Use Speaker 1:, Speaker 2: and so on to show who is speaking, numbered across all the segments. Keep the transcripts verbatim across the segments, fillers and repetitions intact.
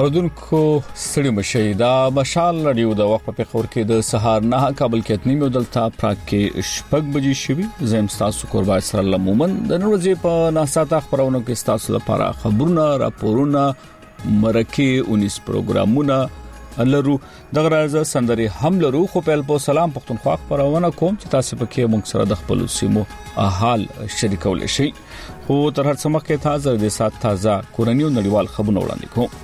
Speaker 1: اردوونکو ستړي مشي دا مشال رادیو د وخت په خور کې د سهار نه کابل کې اتنی مدلتا پراک کې شپږ بجې شوي زم تاسو قربان سره لمومن د نن ورځې په ناساته خبرونو کې تاسو لپاره خبرونه راپورونه مرکه اونیس پروګرامونه لرو دغه راز سندري هم لرو خو په الپو سلام پښتونخوا خبرونه کوم چې تاسو پکې موږ سره د خپل سیمو حال شریکول شي خو تر هر څه مخکې تازه د سات تازه کورنیو نړیوال خبرونه وړاندې کوم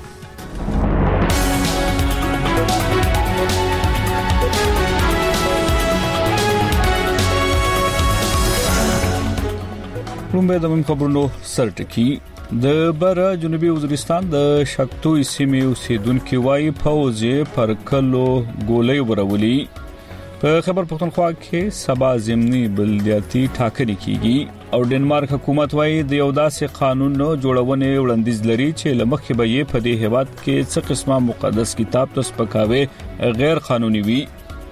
Speaker 1: رومبه د من خبرونو سرټکی د بر جنوبي وزیرستان د شکتوی سیمې اوسیدونکو وايي فوجي پر کلو ګولۍ ورولي په خبر پښتونخوا کې سبا ضمني بلدیاتي ټاکنې کیږي او ډنمارک حکومت وايي د یو داسې قانون جوړونې وړاندیز لري چې لمخې به یې په دې هیواد کې څه قسمه مقدس کتاب تاسو پکاوي غیر قانوني وي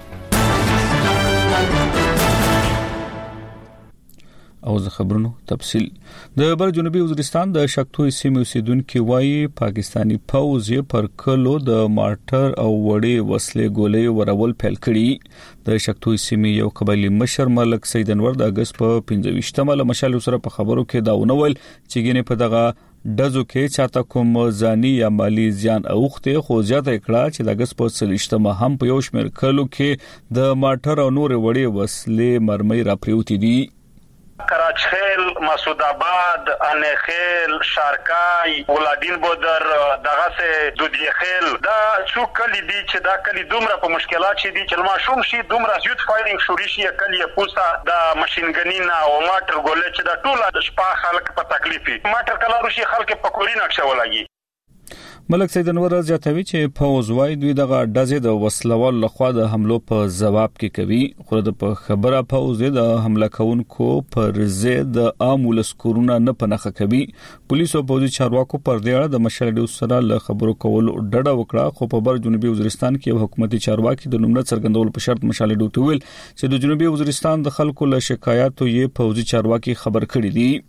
Speaker 1: او زه خبرونو تفصیل د بر جنوبي وزیرستان د شکتوی سیمې اوسیدونکو وايي پاکستانی پوځ پر کلو د مارټر او وړې وسلې ګولۍ ورول پیل کړي د شکتوی سیمې یو قبایلی مشر ملک سید انور د اگست په پنځه له مشال سره په خبرو کې داونول چې ګینه په دغه دزو کې چاته کوم ځاني یا مالی زیان اوخته خو زیاته کړه چې د اگست په سلیشتمه هم په یو شمېر کلو کې د مارټر او نور وړې وسلې مرمۍ را پریوتی دي
Speaker 2: کراچخیل، مسعود آباد، انخیل، شارکای، ولادین بودر، دغه سه دودیخیل دا څو کلی دي چې دا کلی دومره په مشکلات شي دي چې ماشوم شي دومره زیات فایرینګ شوري شي کلی پوسا د ماشينګنینا او ماټر ګولې چې دا ټول شپه خلک په تکلیفي ماټر کلا روشي خلک په کوري نقشه ولګي
Speaker 1: ملک سید انور زیاتوي چې فوز وای دوی دغه دزې د وسلوال لخوا د حملو په جواب کې کوي خو د په خبره فوز د حمله کوونکو پر ضد د عامل سکورونه نه پنهخه کوي پولیس او پولیس چارواکو پر دې اړه د مشرډو سره له خبرو کول ډډه وکړه خو په بر جنوبي وزیرستان کې حکومتي چارواکي د نومونه څرګندول په شرط مشالډو تول چې د جنوبي وزیرستان د خلکو له شکایاتو یې فوجي چارواکي خبر کړی دي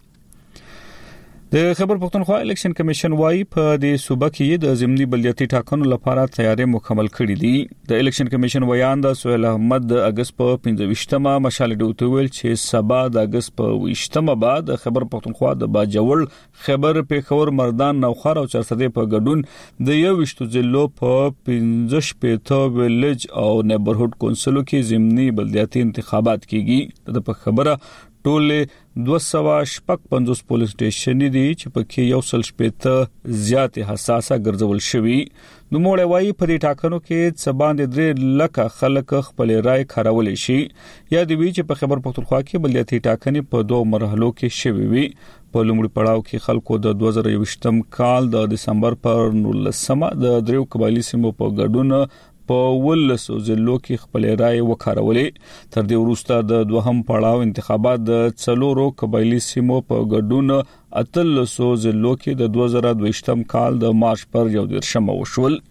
Speaker 1: د خبر پښتونخوا الیکشن کمیشن وايي په دې صوبه کې د ضمني بلدیاتي ټاکنو لپاره تیاری مکمل کړې دي د الیکشن کمیشن ویان د سهیل احمد د اگست په پنځه مشال ډوټ ویل چې سبا د اگست په ویشتمه بعد خبر پښتونخوا د باجوړ خبر پیښور مردان نوخار او چرسده په ګډون د یو وشتو ضلعو په پنځه شپېته ویلج او نیبرهود کونسلو کې ضمني بلدیاتي انتخابات کیږي د په خبره ټول دوه سوه شپږ پنځوس پولیس سټیشن دي چې پکې یو سل شپېته زیات حساسه ګرځول شوی نو موږ وايي په دې ټاکنو کې څه باندې درې لکه خلک خپل رائے خارول شي یا د وی چې په خبر پښتونخوا کې بلدیاتي ټاکنې په دوه مرحلو کې شوي وي په لومړي پړاو کې خلکو د دوه زره یوویشتم کال د دسمبر پر نولسمه د دریو قبایلی سیمو په ګډون په ولسو ضلعو کې خپل رائے وکړولې تر دې وروسته د دوهم پړاو انتخابات د څلورو قبایلی سیمو په ګډون اتلسو ضلعو کې د دوه زره دویشتم کال د مارچ پر یو دیرشم وشول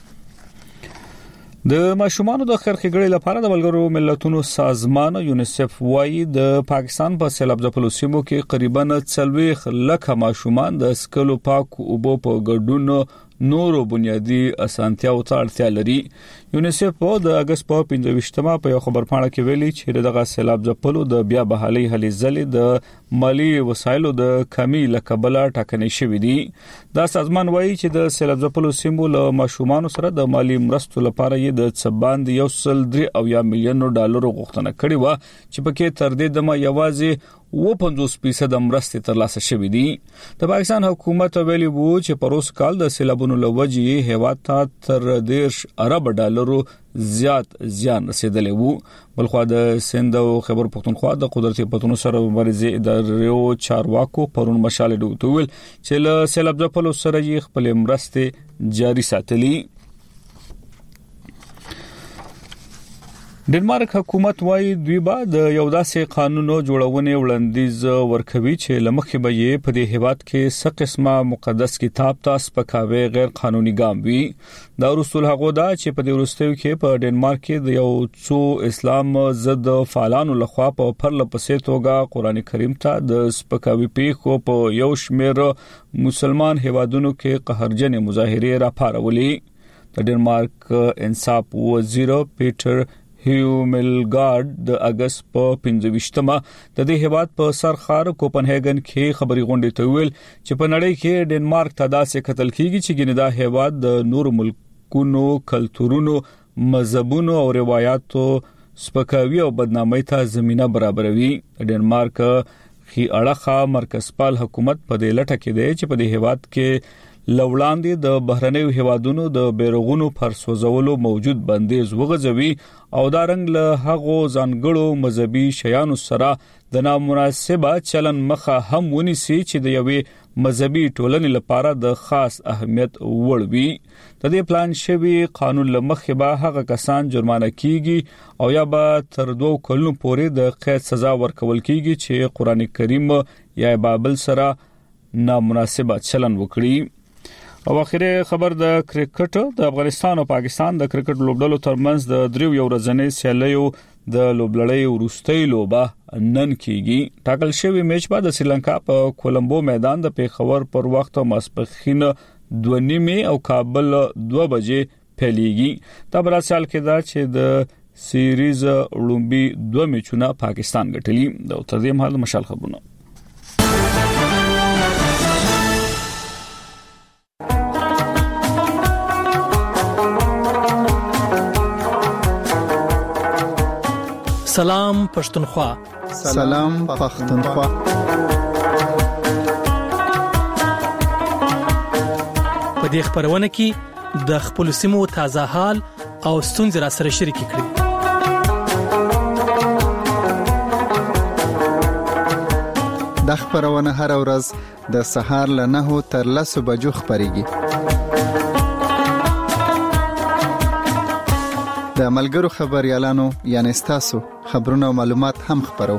Speaker 1: د ماشومانو د خرخېګړې لپاره د ملګرو ملتونو سازمان یونیسف وايي د پاکستان په سیلاب ځپلو سیمو کې تقریبا څلوېښت لکه ماشومان د سکلو پاک اوبو په ګډون نورو بنیادی اسانتیاو ته اړتیا لري یونیسف په د اگست په پنځه په یو خبرپاڼه کې ویلي چې دغه سیلاب ځپلو د بیا بحالي هلې ځلې د مالی وسایلو د کمی لکبله ټاکنې شوې دي دا سازمان وایي چې د سیلاب ځپلو سیمو له ماشومان سره د مالی مرستو لپاره یې د څباند یو سل درې او یا میلیون ډالر غوښتنه کړې و چې پکې تر دې دمه یوازې و پنځوس فیصد مرستې ترلاسه شوې دي د پاکستان حکومت ویلي وو چې پروس کال د سیلابونو لوجې هیواد ته تر دیرش ارب ډالرو زیات زیان رسیدلی وو بلخو د سند او خبر پښتونخوا د قدرتي پتونو سره مبارزې ادارو چارواکو پرون مشال ډوټول چې له سیلاب ځپلو سره یې خپل مرستې جاري ساتلي ډنمارک حکومت وايي دوی به د یو داسې قانون جوړونې وړاندیز ورکوي چې لمخې به یې په دې هیواد کې څه قسمه مقدس کتاب ته سپکاوی غیر قانوني ګام وي. دا رسول هغه دا چې په دې وروستیو کې په ډنمارک کې د یو څو اسلام ضد فعالانو لخوا په پرله پسې توګه قرآن کریم ته د سپکاوي پیښو په یو شمېر مسلمان هیوادونو کې قهرجن مظاهرې راپارولې. د ډنمارک انصاف وزیر پیټر هیوملګارد د اگست په پنځه ویشتمه د دې هیواد په سرخار کوپنهاګن کې خبري غونډې ته ویل چې په نړۍ کې ډنمارک ته داسې کتل کیږي چې ګینه دا هیواد د نور ملکونو کلتورونو مذهبونو او روایتو سپکاوي او بدنامۍ ته زمينه برابروي. ډنمارک خي اړخه مرکزپال حکومت په دې لټه کې دی چې په دې هیواد کې لوړاندې د بهرنیو هیوادونو د بیرغونو پر سوځولو موجود بندیز وغځوي او دا رنګ له هغو ځانګړو مذهبي شیانو سره د نامناسبه چلن مخه هم ونیسي چې د یوې مذهبي ټولنې لپاره د خاص اهمیت وړ وي. د دې پلان شوی قانون لمخې به هغه کسان جرمانه کیږي او یا به تر دوه کلونو پورې د قید سزا ورکول کیږي چې قرآن کریم یا بایبل سره نامناسبه چلن وکړي. او اخیری خبر د کرکټ د افغانستان او پاکستان د کرکټ لوبډلو ترمنځ د دریو یو ورځنۍ سیالیو د لوبلړۍ وروستۍ لوبه نن کیږي. ټاکل شوی میچ به د سریلانکا په کولمبو میدان د پیښور پر وخت ماسپښین دوه نیمه او کابل دوه بجې پیلېږي. دا براسال کې دا چې د سیریز لومبي دوه میچونه پاکستان ګټلي. د ترجمه حال مشال خبرونه
Speaker 3: سلام پښتونخوا.
Speaker 4: سلام پښتونخوا.
Speaker 3: په دې خبرونه کې د خپل سیمو تازه حال او ستونزې را سره شریک کړئ.
Speaker 4: د خبرونه هر ورځ د سهار له نهو تر لسو بجو خبريږي. د ملګرو خبريالانو یعنی ستاسو خبرونه او معلومات هم خبرو.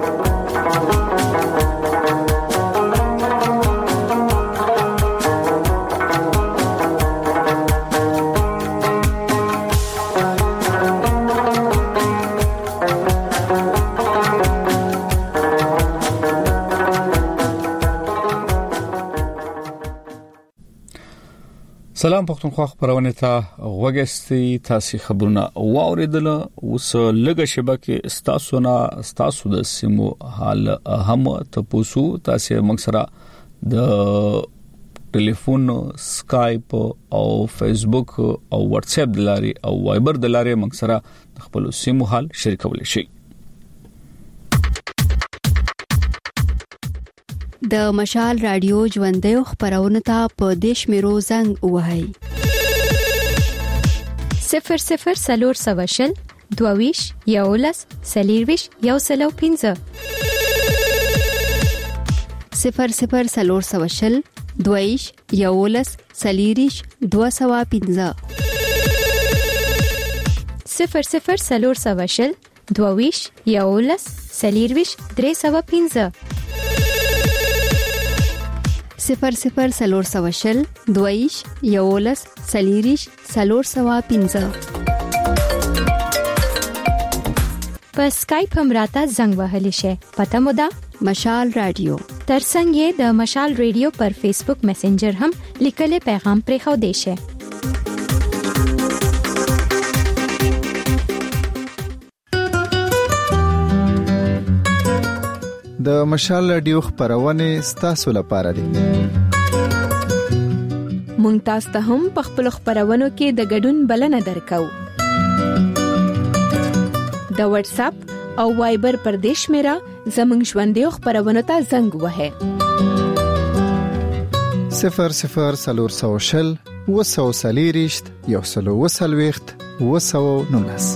Speaker 1: سلام پښتونخوا خبرونه ته وګستي تاسو خبرونه واوریدل. اوس لږه شبکه ستاسو نه ستاسو د سیمو حال هم تاسو تاسو موږ سره د ټلیفون سکایپ او فیسبوک او واتس اپ د لاري او وایبر د لاري موږ سره خپل سیمو حال شریکول شي.
Speaker 5: د مشال رادیو ژوندې خبرونه ته په دیش میرو زنګ وهاي
Speaker 6: صفر صفر سلور سواشل دوویش یولس سلیرویش یو سلو پینزه
Speaker 5: صفر صفر سلور سواشل دوویش یولس سلیریش دو سوا پینزه
Speaker 6: صفر صفر سلور سواشل دوویش یولس سلیرویش درې سوا پینزه
Speaker 5: صفر صفر سلور سواشل دویش یولس سلیریش سلور سوا پینزه.
Speaker 6: په سکایپ هم راته زنګ وهلی شي. پته مو ده
Speaker 5: مشال رادیو.
Speaker 6: ترڅنګ یې د مشال رادیو پر فیسبوک میسنجر هم لیکلي پیغام پرې خو دی شي.
Speaker 4: د مشال رادیو خبرونه ستاسو لپاره دي.
Speaker 7: مونږ تاسو ته هم په خپل خبرونو کې د ګډون بلنه درکو. د واتس اپ او وایبر پر دیش میرا زمنګ ژوندې خبرونه ته زنګ وهه
Speaker 4: صفر صفر سلور سوشل وسو سلیریشت یو سلو وسلويخت وسو نونس.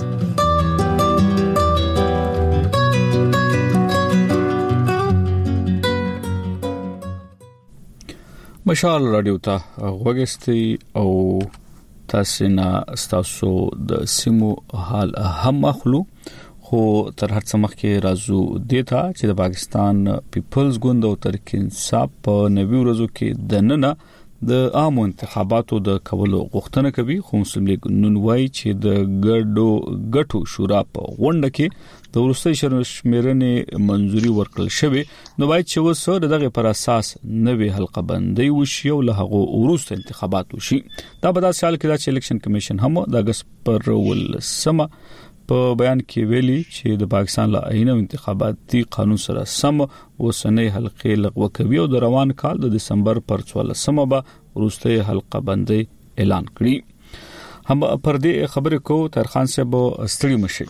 Speaker 1: مشال رادیو ته وګستي او تاسو نه تاسو د سیمو حال هم اخلو خو تر هر څه مخکې راځو دیتا چې د پاکستان پیپلز ګوند او تحریک انصاف په نوي ورځو کې د نن د عام انتخاباتو د کولو غوښتنه کوي خو مسلم لیگ نن وایي چې د ګډو ګټو شورا په غونډه کې د ورستۍ شمیرنې منځوري ورکړل شوې نو وایي چې وسره دغه پر اساس نوې حلقه بندي وشي او له هغه ورسته انتخابات وشي دا په داسې حال کې دا چې الیکشن کمیشن هم د اگست پر ولسمه په بیان کې ویلي چې د پاکستان له آئین او انتخاباتي قانون سره سم وسنۍ حلقې لغوه کوي او د روان کال د دسمبر پر څوارلسمه به وروستۍ حلقه بندي اعلان کړي هم پر دې خبرې کو تر خان صاحب استړي مشي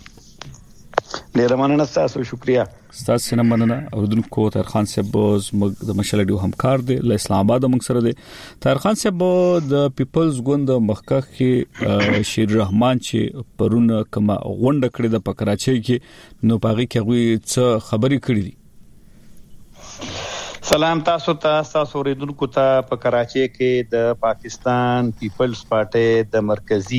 Speaker 8: ډیر مننه تاسو شکریا
Speaker 1: تاسو نه مننه اوردونکو تر خان صاحب د مشلډیو همکار دی له اسلام آباد موږ سره دی تر خان صاحب د پیپلز ګوند مخکخ شیر رحمان چې پرونه کما غونډه کړې د پکراچي کې نو پاغي کې غوي څه خبري کړې دي
Speaker 8: سلام تاسو ته تاسو اوریدونکو ته په کراچي کې د پاکستان پیپلز پارټي د مرکزی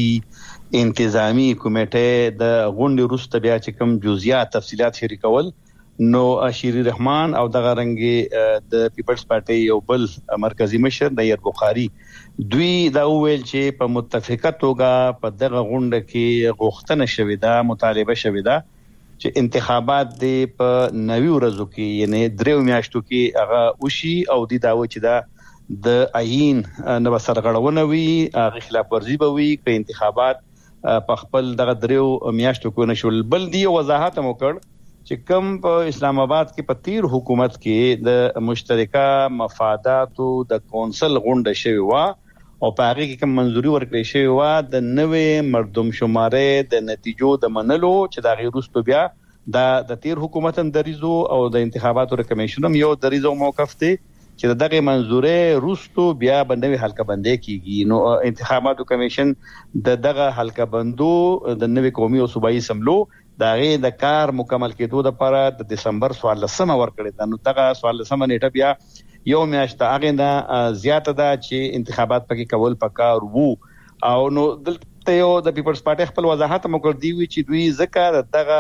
Speaker 8: انتظامی کمیټه د غونډې وروسته بیا چې کوم جزئیات تفصيلات شریکول نو شیری رحمان او دغه رنګي د پیپلز پارټي یو بل مرکزی مشر نیر بخاری دوی دا ویل چې په متفقه توګه په دغه غونډه کې غوښتنه شوې ده مطالبه شوې ده چې انتخابات د په نوي ورځو کې یعنی دریو میاشتو کې هغه وشي او د داوی چې دا د آئین نو سرغړونه وي هغه خلاف ورزي به وي چې انتخابات په خپل دغه دریو میاشتو کې نشول بل دی وضاحت مو کړ چې کوم په اسلام آباد کې په تیر حکومت کې د مشترکه مفاداتو د کونسل غونډه شوی و او په هغه کې کوم منځوري ورکړې شوی و د نوې مردم شمارې د نتیجو د منلو چې د غیرستو بیا د تیر حکومت اندریزو او د انتخاباتو کمیشن هم یو دریزو موقف دی چې دغه منځورې روستو بیا بندوي حلقه بندي کیږي نو انتخاباتو کمیشن د دغه حلقه بندو د نوې قومي او صوبایي سملو دغه د کار مکمل کېدو لپاره د دسمبر څوارلسمه ورکړی دا نو دغه څوارلسمه نیټه بیا یو میاشت هغه نه زیاته ده چې انتخابات پکې کول پکار وو او نو دلته یو د پیپلز پارټي خپل وضاحت مکر دی چې دوی ذکر دغه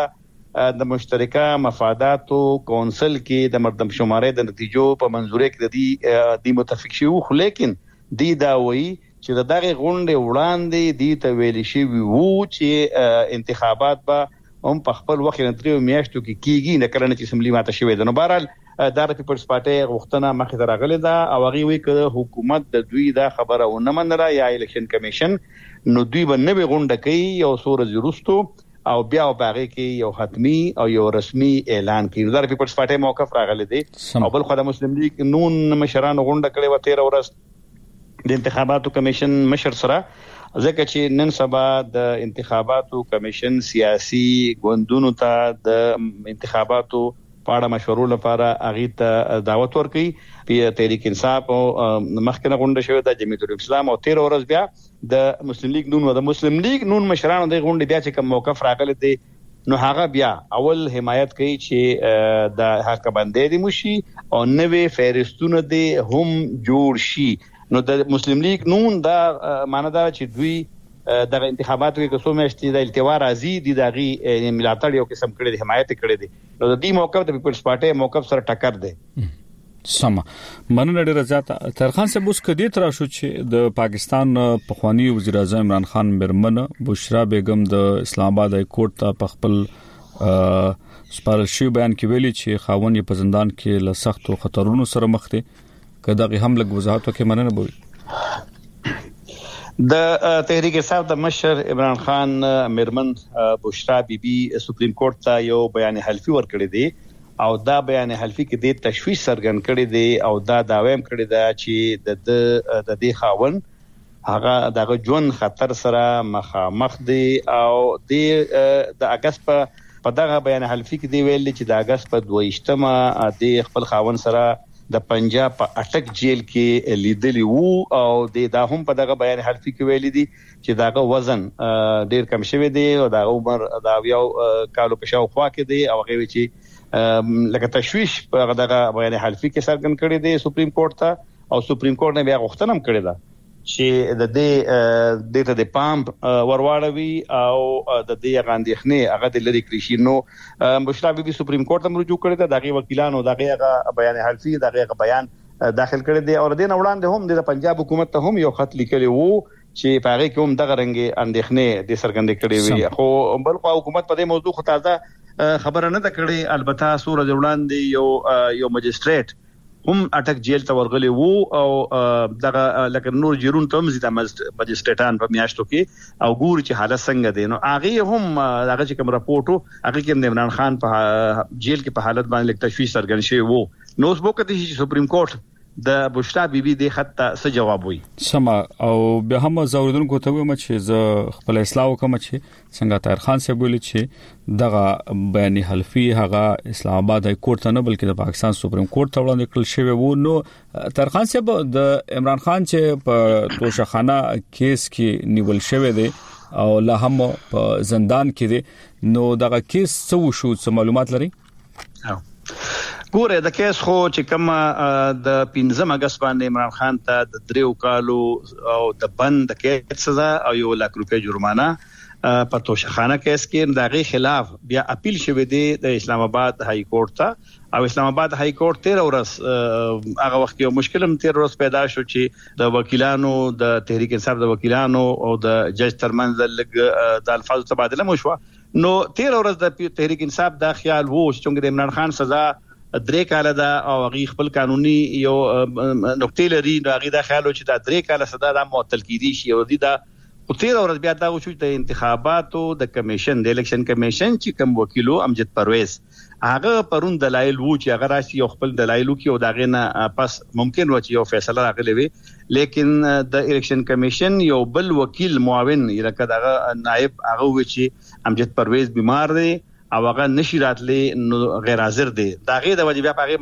Speaker 8: د مشترکه مفاداتو کونسل کې د مردم شمارې د نتیجو په منځوري کې د دې د متفق شو خو لیکن دی دا وایي چې دغه غونډه وړاندې دی ته ویل شي وو چې انتخابات به هم په خپل وخت نه تریو میاشتو کې کیږي نه کله چې سملی ماته شوی د نو بهرحال د پیپلز پارټي غوښتنه مخې ته راغله دا او هغه وی کړه حکومت د دوی دا خبره ونه منله یا الیکشن کمیشن نو دوی به نه غونډه کوي او سور زیروستو او بیا باغې کې یو حتمی او یو رسمي اعلان کړي د پیپلز پارټي موقف راغلی دی او بل خدای مسلم لیگ نون مشران غونډه کړي و تیر ورځ د انتخاباتو کمیشن مشر سره ځکه چې نن سبا د انتخاباتو کمیشن سیاسي ګوندونو ته د انتخاباتو پاړه مشورو لپاره اغه ته دعوت ورکړي په تحریک انصاف او مخکنه غونډه شوې د جمعیت الاسلام او تیر ورځ بیا د مسلم لیگ نون او د مسلم لیگ نون مشرانو د غونډې بیا چې کوم موقف راغلی دی نو هغه بیا اول حمایت کوي چې د حق باندې دی مشي او نوې فهرستونه دی هم جوړ شي نو د مسلم لیگ نون دا معنی دا چې دوی د انتخاباتو کې کوم مشتي د التوا راځي د دغه ملاتړ یو قسم کړي د حمایت کړي دي نو د دې موقف د پیپلز پارټي موقف سره ټکر دی
Speaker 1: سم مننه ډیره زیاته ترخان صاحب اوس کدي تر شو چې د پاکستان پخوانی وزیر اعظم عمران خان مرمن بشرا بیگم د اسلام آباد های کورټ ته په خپل سپارښتنه بیان کې ویلي چې خاون یې په زندان کې له سختو خطرونو سره مخ دي کداغه هم لګ وضاحت وکړي مننه بوي
Speaker 8: د تحریک انصاف د مشر عمران خان مرمن بشرا بیبي سپریم کورټ ته یو بیان حلفي ورکړی دی او دا بیان حلفي کې د تشویش سرګن کړی دی او دا داویم کړی دا چې د د دې خاون هغه دغه جون خطر سره مخامخ دی او د اگست په دغه بیان حلفي کې دی ویل چې د اگست په دویشتمه د خپل خاون سره د پنجاب په اٹک جیل کې لیدلی وو او د دا هم په دغه بیان حلفي کې ویل دي چې داغه وزن ډیر کم شوی دی او دا عمر دا یو کالو په شاو خوا کې دی او هغه چې لکه تشویش په دغه بیان حلفي کې سرګن کړی دی سپریم کورټ ته او سپریم کورټ نه بیا غوښتنه هم کړې ده چې د دې د ته د پامپ ورواړوي او د دې غاندېخنه هغه د لری کړی نو بشرا بیبي سپریم کورټ ته رجوع کړی دا دغه وکیلانو دغه بیان حلفي دغه بیان داخل کړی دی او د دې وړاندې هم د پنجاب حکومت ته هم یو خط لیکلی وو چې په هغه کې هم دغه رنګ اندېښنې د سرګندې کړې وي خو بل خو حکومت په دې موضوع خو تازه خبره نه کړې البته سور وړاندې یو یو مجستریټ هم اٹک جیل ته ورغلی وو او دغه لکه نور جیرون ته هم زیاته مجستریټان په میاشتو کې او ګور چې حالت څنګه دی نو هغه هم هغه چې کوم راپورټو هغه کې د عمران خان په جیل کې په حالت باندې لیک تشویش سرګن شوی وو نو اوس وکړي چې سپریم کورټ د بشرا بیبي د خط څه جواب وي
Speaker 1: سما او به هم زوردونکو ته ومه چې ز خپل اصلاح وکم چې څنګه طاهر خان صاحب ویل چې دغه بیان حلفي هغه اسلام آباد های کورټ نه بلکې د پاکستان سپریم کورټ ته وړاندې کړل شوی وو نو طاهر خان صاحب د عمران خان چې په توشخانه کیس کې نیول شوی دی او لا هم په زندان کې دی نو دغه کیس څه وشو څه معلومات لري
Speaker 8: او ګوره د کیس خو چې کوم د پنځم اگست باندې عمران خان ته د دریو کالو او د بند کیس سزا او یو لک روپے جرمانه په توشخانه کیس کې دغه خلاف بیا اپیل شوه دی د اسلام آباد های کورټ ته او اسلام آباد های کورټ تیر ورځ هغه وخت یو مشکل هم تیر ورځ پیدا شو چې د وکیلانو د تحریک انصاف د وکیلانو او د جج ترمنځ لګ د الفاظ تبادله مو شو نو تیر ورځ د تحریک انصاف د خیال وو چې د عمران خان سزا درې کاله دا او غي خپل قانوني یو نقطې لري نو غي دا خیال چې دا درې کاله صدا د معطل کیدی شي او دا او تیر ورځ بیا دا وشو د انتخاباتو د کمیشن د الیکشن کمیشن چې کوم وکیلو امجد پرویز هغه پرون دلایل وو چې هغه راشي یو خپل دلایل وکي او داغه نه پس ممکن و چې یو فیصله راغلی وي لیکن د الیکشن کمیشن یو بل وکیل معاون لکه دغه نائب هغه و چې امجد پرویز بیمار دی او هغه نشی راتلې غیر حاضر دي داغه د وجه بیا پاغه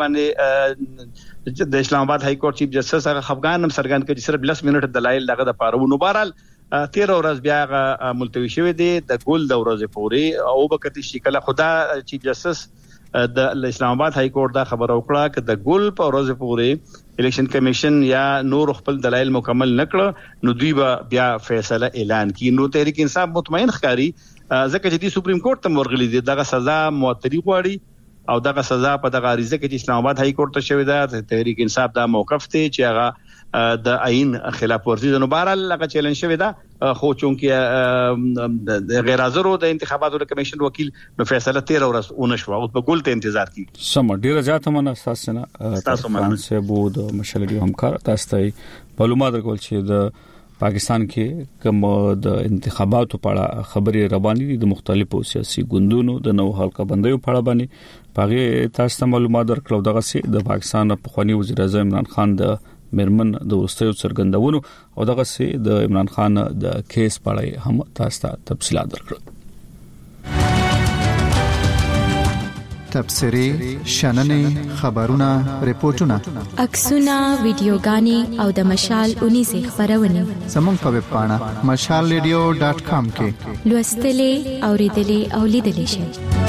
Speaker 8: باندې د اسلام آباد های کورټ چیف جسټس هغه افغان هم سرګند کړي صرف لس منټ دلایل دغه د پاره نو بهرال تیر ورځ بیا هغه ملتوي شوی دی د ګول د ورځې پورې او بکتی شکل خدا چیف جسټس د اسلام آباد های کورټ دا خبر وکړه چې د ګول په ورځې پورې الیکشن کمیشن یا نور خپل دلایل مکمل نکړه نو دوی بیا فیصله اعلان کړي نو تحریک انصاف مطمئن ښکاری ځکه چې د سپریم کورټ ته ورغلي دي دغه سزا معطلی غواړي او دغه سزا په دغه عریضه کې چې اسلام آباد های کورټ ته شوی ده تحریک انصاف دا موقف دی چې هغه د عین خلاف ورزي نو بهرال هغه چیلنج شوی ده خو چونکه غیر حاضر د انتخاباتو کمیشن وکیل نو فیصله تیر ورځ اونښو او په ګول ته انتظار کی
Speaker 1: سم ډیره ځاته من اساس نه تاسو مننه بو د مشلډي همکار تاسو ته معلومات ورکول چې د پاکستان کې کوم د انتخاباتو په اړه خبري روانې دي د مختلفو سیاسي ګوندونو د نو حلقه بندیو په اړه باندې پاغه تاسو ته معلومات درکړو دغه سي د پاکستان په خواني وزیر اعظم عمران خان د مرمن د ورستیو څرګندونو او دغه سي د عمران خان د کیس په اړه هم تاسو ته تفصیلات درکړو
Speaker 4: تبصري شننې خبرونه ریپورتونه
Speaker 6: عکسونه ویډیوګانې او د مشال اونې زی خبرونه
Speaker 4: زموږ په ویب پاڼه مشال ریډیو ډاټ کام کې
Speaker 6: لوستلې اوریدلې او لیدلې شئ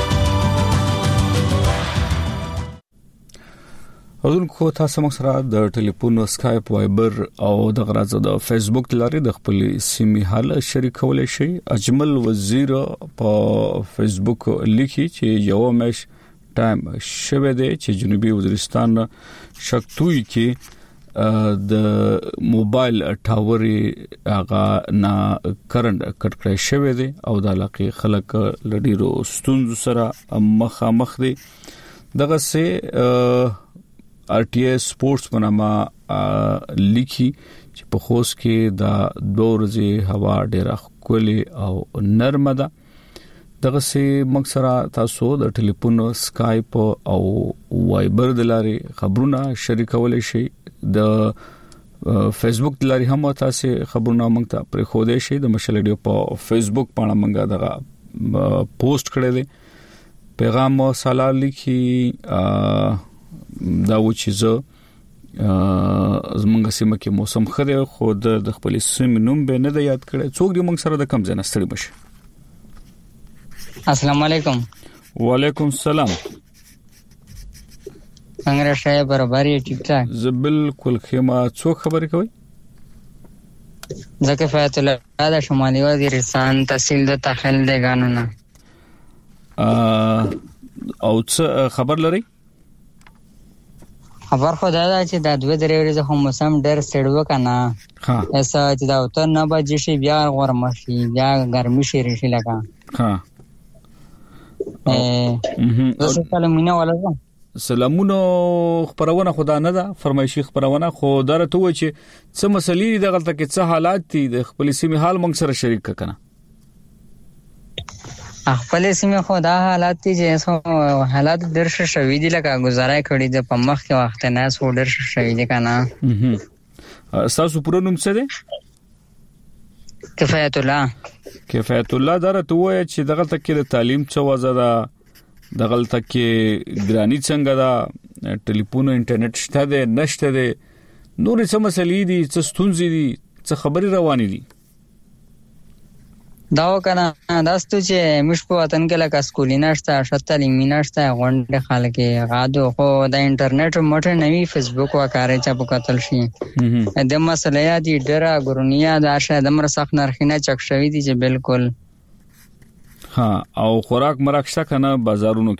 Speaker 1: اذن تاسو موږ سره د ټلیفون اسکایپ وایبر او د غرض د فیسبوک لاري د خپل سیمې حال شریکول شي اجمل وزیر په فیسبوک لیکي چې یو مش ټایم شوه دی چې جنوبي وزیرستان شکتوي کې د موبایل ټاوري هغه نا کرنٹ کټ کړی شوی دی او د علاقې خلک لډیرو ستونزو سره مخامخ دي دغه سه ار ټي اس سپورتس په نامه لیکي چې په خوست کې د دورځي هوا ډیره کولي او نرمه ده دغه سي مکسره تاسو د ټلیفون اسکایپ او وایبر د لاري خبرونه شریکول شي د فیسبوک د لاري هم تاسو خبرونه موږ ته پر خو دې شي د مشلډیو په فیسبوک باندې موږ دغه پوسټ کړی دی پیغام سلام لیکي دا و چې زه زمونږ سیمه کې موسم خره خو د خپل سیمې نوم به نه یاد کړي څوک دې موږ سره د کم ځای نستړي بشي
Speaker 9: السلام علیکم
Speaker 1: وعلیکم السلام
Speaker 9: څنګه راشه برابرۍ ټیک ټاک
Speaker 1: زه بالکل خیمه څوک خبرې کوي
Speaker 9: ځکه فیات الله د شمالي وزیرستان تحصیل د تخیل د قانون
Speaker 1: او څه خبر لري؟
Speaker 9: خبر خو دا ده چې د دوه درې ورځې خو موسم ډېر سړ وکنه
Speaker 1: ها
Speaker 9: ایسا چې دا وته نه بجې شي بیا غرم شي بیا ګرمي شي رشي لگا
Speaker 1: ها
Speaker 9: اه زه سلامونه ولرم
Speaker 1: سلامونه خبرونه خدا نه ده فرمایشي خبرونه خو درته و چې څه مسلې د غلطه کې څه حالات دي د خپل سیمه حال موږ سره شریک کړه
Speaker 9: خپل سیمه خو دا حالات دي چې حالات درشه شوې دي لکه گزارای کړي د په مخ کې وخت نه سو درشه شوې دي کنه
Speaker 1: تاسو پرو نوم څه دی؟
Speaker 9: کفایت الله
Speaker 1: کفایت الله درته وای چې دغه تکي د تعلیم څو وزره دغه تکي ګرانی څنګه دا ټلیفون او انټرنیټ شته ده نشته ده نور څه مسلې دي څه ستونزې دي څه خبري روانې دي
Speaker 9: دا وکنه داستو چې مش په وطن کې لکه سکولي نشته شته تعلیمي نشته غونډه خلک غادو خو د انټرنیټ موټر نوی فیسبوک وکړي چې په قتل شي د مسلې دي ډېر ګورنیا دا شه د مرسخ نرخینه چک شوی دي چې بالکل
Speaker 1: ها او خوراک مرک شته کنه بازارونو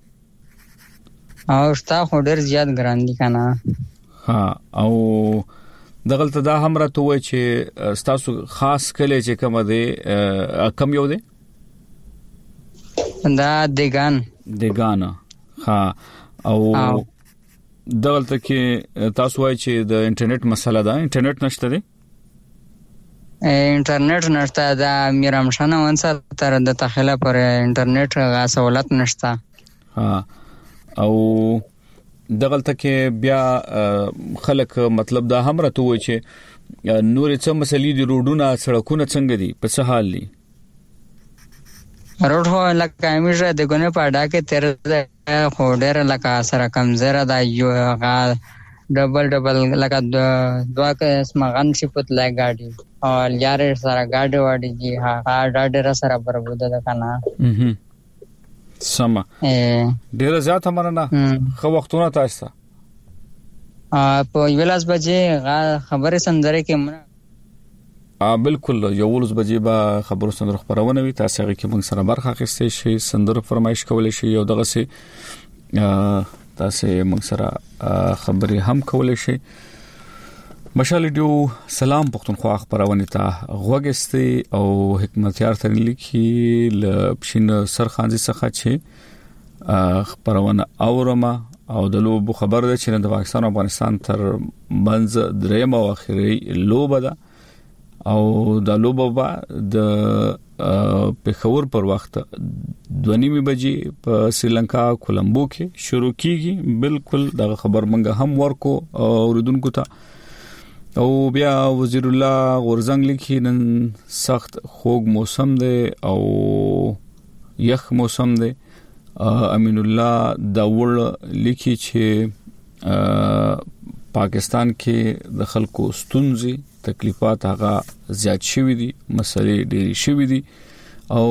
Speaker 1: کې
Speaker 9: او شته خو ډېر زیات ګران دي کنه
Speaker 1: ها او دغلت دا هم راته وای چې تاسو خاص کله چې کوم دی کم یو دی
Speaker 9: دا دیګان
Speaker 1: دیګان ها او دغلت کې تاسو وای چې د انټرنیټ مسله ده انټرنیټ نشته دی
Speaker 9: انټرنیټ نشته دا میرامشانه ونسه تر د تخیله پر انټرنیټ غا سہولت نشته
Speaker 1: ها او دغلته کې بیا خلک مطلب دا هم راته وای چې نور څه مسلې دي روډونه سړکونه څنګه دي په څه حال دي
Speaker 9: روډ هو لکه همیشه د ګونه پاډا کې تر خو ډېر لکه سره کم زره دا یو غا ډبل ډبل لکه دوا کې سمغان شي پت لای گاډي او یار سره گاډي واډي دي ها ډاډه سره بربود ده کنه
Speaker 1: سما ډیر زیات مننه خو وختونه تاسو
Speaker 9: ا په ویلاس بجې خبره سندره کې من
Speaker 1: ا بالکل یو ولس بجې با خبرو سندره خبرونه وي تاسو هغه کې موږ سره برخه اخیستې شي سندره فرمایش کولای شي یو دغه سي تاسو موږ سره خبري هم کولای شي مشال دیو سلام پختونخوا خبرونه ته غوګستي او حکمتیار تر لیکي ل پښین سرخانزي څخه چې خبرونه اورما او د لوب خبر ده چې د پاکستان او افغانستان تر منځ دریم او اخري لوب ده او د لوب د پېښور پر وخت دونیمه بجې په سریلانکا کولمبو کې شروع کیږي بالکل د خبر منګه هم ورکو اوریدونکو ته او بیا وزیر الله غورزنګ لیکي نن سخت خوږ موسم دی او یخ موسم دی امین الله داول لیکي چې پاکستان کې د خلکو ستونزې تکلیفات هغه زیات شوي دي مسلې ډېری شوي دي او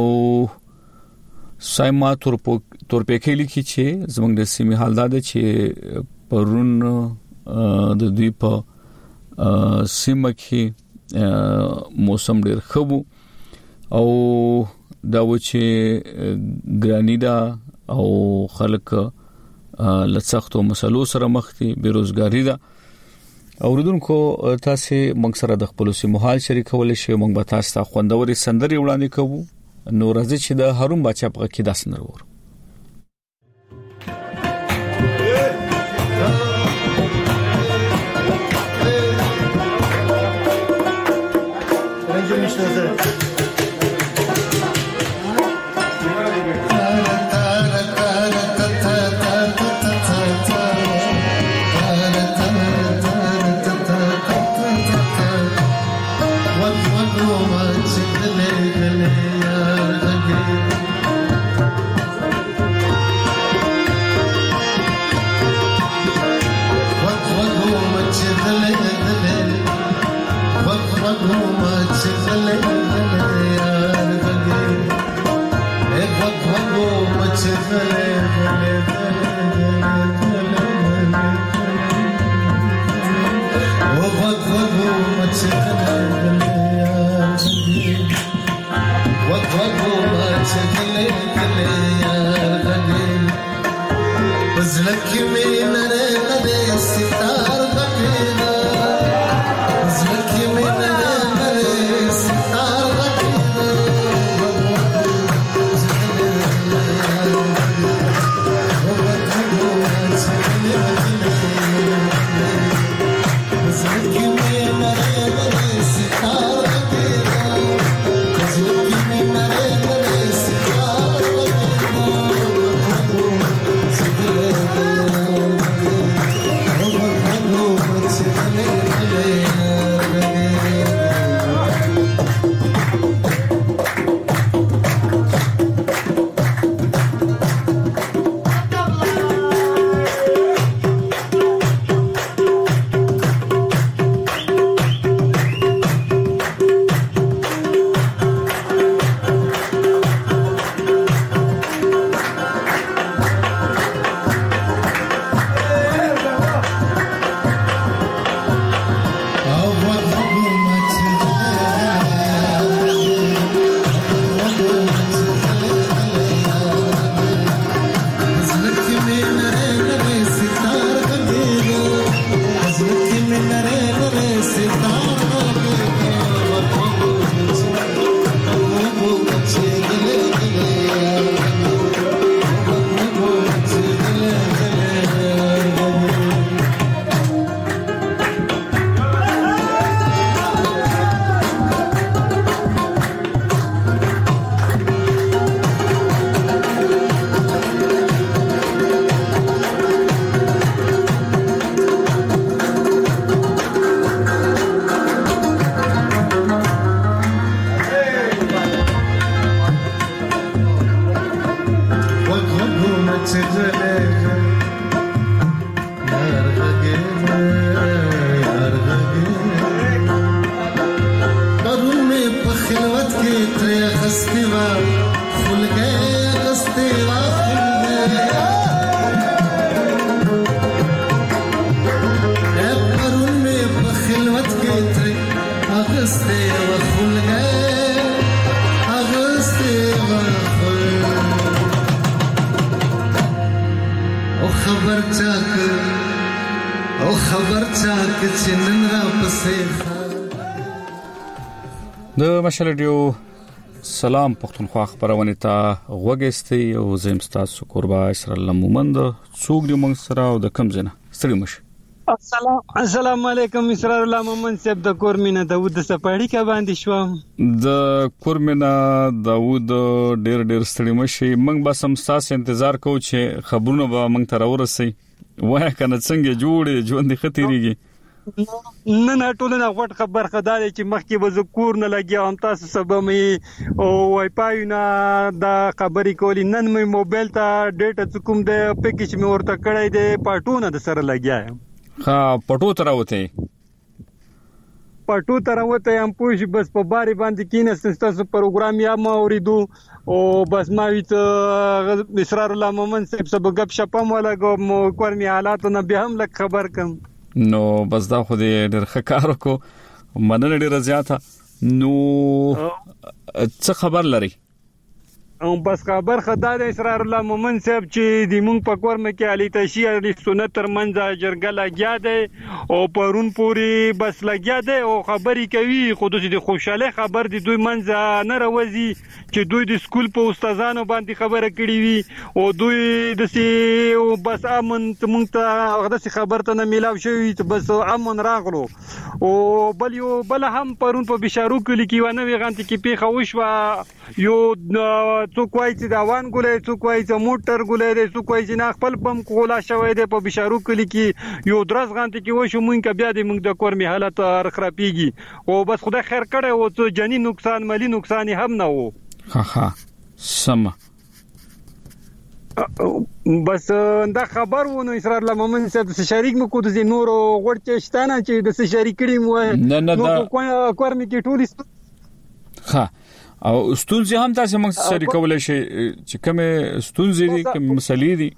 Speaker 1: سایما تورپېکې لیکي چې زموږ د سیمې حال دا چې پرون د دوی په سیمه کې موسم ډېر خبو او دا و چې ګرانی دا او خلک لڅختو مسلو سره مخ دي بیروزګاری دا اوریدونکو تاسو موږ سره د خپل سیمه حال شریکول شي موږ به تاسو ته خوندوري سندري وړاندې کوو نو راځي چې د هارون بچا په کې داس نور ور
Speaker 10: Oh,
Speaker 1: د مشال ریډیو سلام پښتونخوا خبرونه ته غوګستي او زم تاسو قربا اسر الله مومند څوګ دی مونږ سره او د کم زنه ستړي مش
Speaker 10: السلام السلام علیکم اسر الله مومند صاحب د کورمینه داوود سپاړی کا باندې شوم
Speaker 1: د کورمینه داوود ډیر ډیر ستړي مشي مونږ به سم تاسو انتظار کوو چې خبرونه به مونږ ته راورسي وای کنه څنګه جوړې ژوند ختیریږي
Speaker 10: نه نه ټولنه غوټ خبر خدای چې مخکې به ذکر نه لګیا هم تاسو سبب مې او وای پای نه دا خبرې کولی نن مې موبایل ته ډیټا کوم د پیکیج مې ورته کړی دی پټونه د سره لګیا
Speaker 1: ها پټو تر وته
Speaker 10: پټو تر وته هم پوښ بس په باري باندې کینې تاسو پروګرام یا ما اوریدو او بس ما ویته اسرار الله مومن صاحب سبب غب شپم ولا کوم کورمي حالات نه به هم لک خبر کم
Speaker 1: نو بس دا خو دې ډېر ښکار کو مننه ډېر زیاته نو څه خبر لري
Speaker 10: او بس خبر خدای د اسرار الله مومن صاحب چې د مونږ په کور مې کې علي تشیع د سنت ترمنځ جرګه لګیا دی او پرون پوری بس لګیا دی او خبري کوي خو د خوشاله خبر د دوی منځ نه راوځي چې دوی د سکول په استادانو باندې خبره کړې وي او دوی د سي بس امن مونږ ته غدسي خبر ته نه ملاو شوی بس امن راغلو او بل یو بل هم پرون په بشارو کې لیکي ونه وی غانت کې پیخه وشو یو څوک وایي چې دا وان ګولې څوک وایي چې موټر ګولې څوک وایي چې نه خپل بم کولا شوی دی په بشارو کې لیکي یو درس غانت کې وشو مونږ بیا د مونږ د کورمي حالت خرابېږي او بس خدای خیر کړي او څه جنی نقصان مالی نقصان هم نه وو
Speaker 1: ها ها سم
Speaker 10: بس دا خبر ونه اسرار الله مومن صاحب شریک مو کو د نور غړچ شتانه چې د شریک کړي مو
Speaker 1: نه نه دا
Speaker 10: کورمي کې ټول
Speaker 1: ها او ستونزې هم تاسو موږ سره کولای شي چې کومه ستونزې دي کوم مسلې دي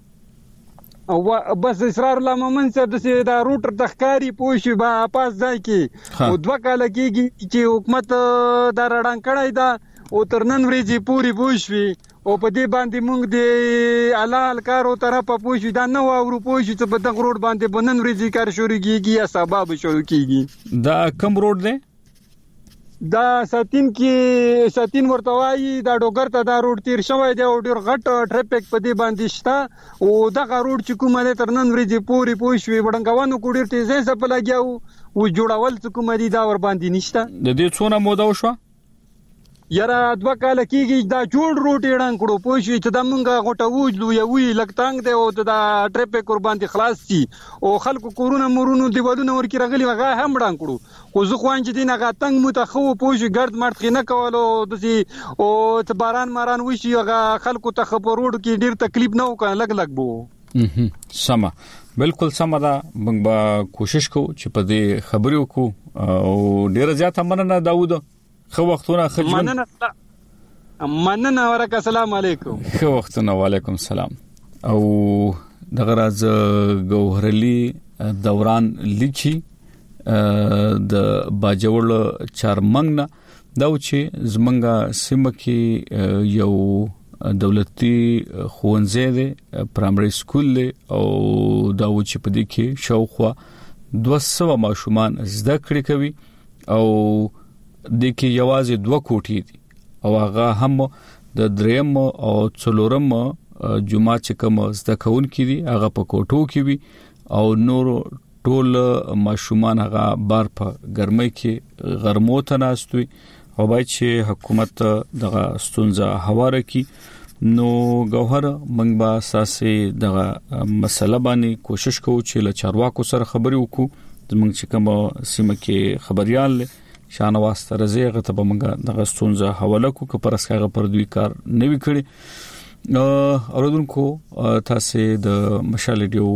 Speaker 10: او بس اسرار الله مومن صاحب د دا روټر تخکاری پوښي با پاس ځای کې او دوه کال کېږي چې حکومت دا رډان کړای دا او ترنن ورځې پوری پوښوي او په دې باندې موږ د حلال کارو طرف په پوښي دا نو او پوښي چې په دغه روټ باندې بنن ورځې کار شروع کیږي یا سبب شروع کیږي
Speaker 1: دا کوم روټ دی
Speaker 10: دا ساتین کې ساتین ورته وایي دا ډوګر ته دا روډ تیر شوی دی او ډیر غټ ټریفیک په دې باندې شته او دا روډ چې کومه ده تر نن ورځې پوری پوښوي وړنګوانو کو ډیر تیزه سپ لګیاو او جوړول څه کومه دي دا ور باندې نشته
Speaker 1: د دې څونه موده وشو
Speaker 10: یاره دوه کال کېږي دا جوړ روټ یړان کړو پوښوي چې دا مونږه غټه وجلو یو وی لکتانګ دی او دا ټریفیک ور باندې خلاص شي او خلکو کورونه مرونو دیوالونه ورکی رغلی هغه هم ډان کړو خو زه خوان چې دین هغه تنګ متخو پوښي ګرد مرد خینه کولو دسي او ته باران ماران وشي هغه خلکو ته خبر روډ کې ډیر تکلیف نه وکړ لګ لګ بو
Speaker 1: سما بالکل سما دا موږ به کوشش کوو چې په دې خبرو کو او ډیر زیات مننه داوود خو وختونه خجون
Speaker 10: مننه مننه ورکه السلام علیکم
Speaker 1: خو وختونه وعلیکم السلام او دغه راز ګوهرلی دوران لیکي د باجوړ چارمنګ نه دا چې زمنګا سیمه کې یو دولتي ښوونځی دی پرایمري سکول دی او دا و چې په دې کې شاوخوا دوه سوه ماشومان زده کړې کوي او د کې یوازې دوه کوټې دي او هغه هم د دریم او څلورم جمعه چې کوم زده کوونکي دي هغه په کوټو کې وي او نور ټول ماشومان هغه بار په ګرمۍ کې غرمو ته ناستوي او باید چې حکومت دغه ستونزه هواره کی نو ګوهر موږ به اساسي دغه مسله باندې کوشش کوو چې له چارواکو سره خبرې وکړو زموږ چې کوم سیمه کې خبريال شانواز ترزه غته به موږ دغه ستونزه حواله کو که پرسکاغه پر دوی کار نه وکړي اوردونکو تاسو د مشال ریډیو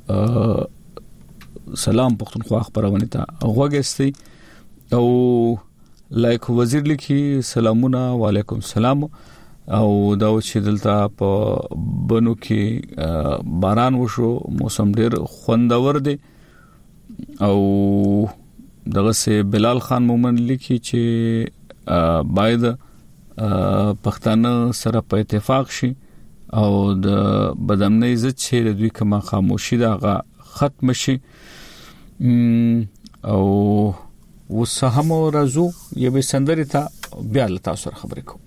Speaker 1: سلام پښتونخوا خبرونه ته غوږی او لایک وزیر لیکي سلامونه وعلیکم السلام او دا چې دلته په بنو کې باران وشو موسم ډیر خوندور دی او دغه سه بلال خان مومن لیکي چې باید پښتانه سره په اتفاق شي او د بدامنۍ عزت چې دوی کما خاموشي دغه ختم شي او وسهمو رازو یبه سندري ته بیا له تاسو سره خبرې کوم.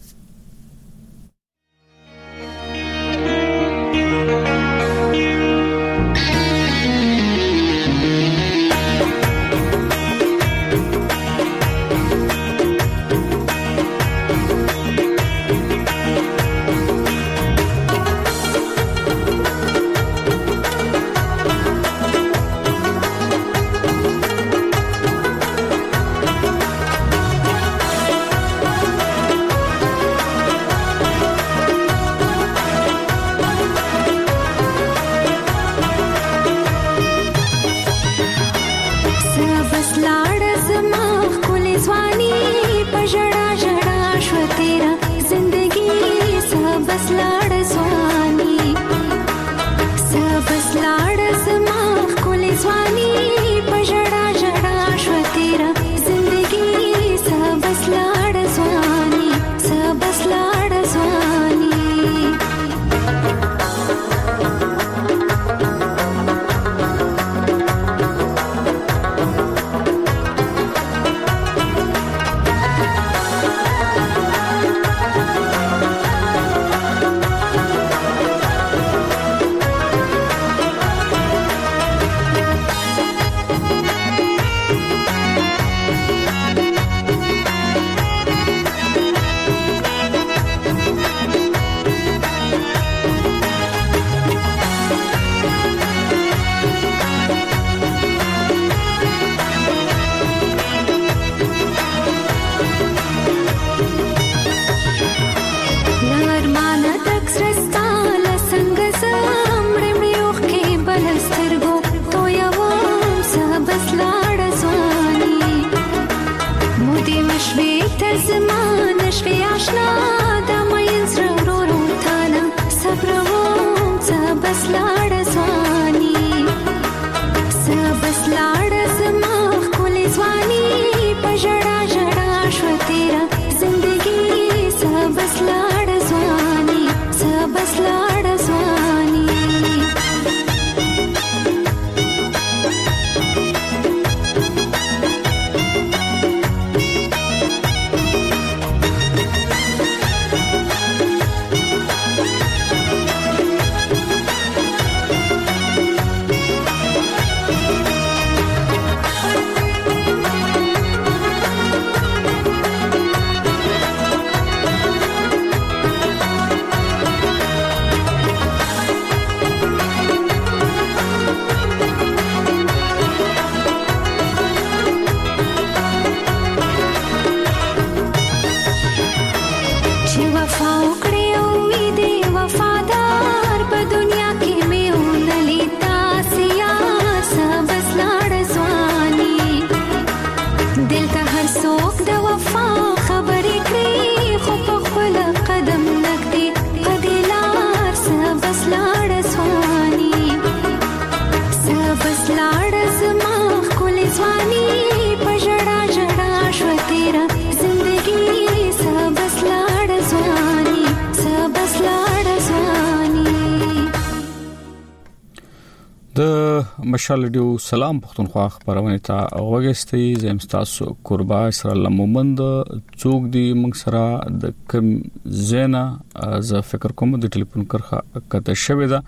Speaker 1: مشال ډیو سلام پښتونخوا خبرونه ته اوګستي زم تاسو قربا اسرائیل مومند څوک دی موږ سره د کم زینا ز فکر کوم د ټلیفون کرخه کته شوی دا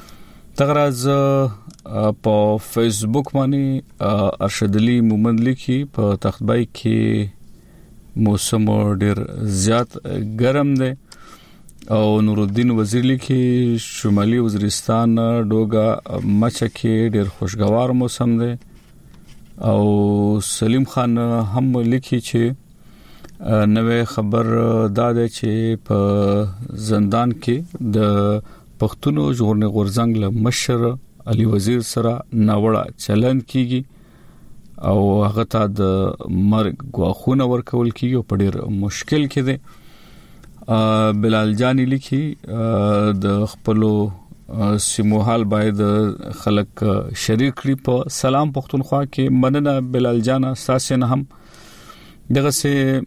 Speaker 1: تغراز په فیسبوک باندې ارشد علي مومند لیکي په تختبای کې موسم ډیر زیات ګرم دی او نور الدین وزیر لیکي شمالي وزیرستان ډوګه مچکه ډیر خوشگوار موسم دی او سلیم خان هم لیکي چې نوې خبر دا ده چې په زندان کې د پښتونو ژغورنې غورځنګ له مشر علي وزیر سره ناوړه چلند کیږي او هغه ته د مرګ غواخونه ورکول کیږي او په ډیر مشکل کې ده. بلال جانی لیکي د خپلو سیموحال باید خلک شریک کړي په سلام پښتونخوا کې. مننه بلال جان ساسن هم دغه سه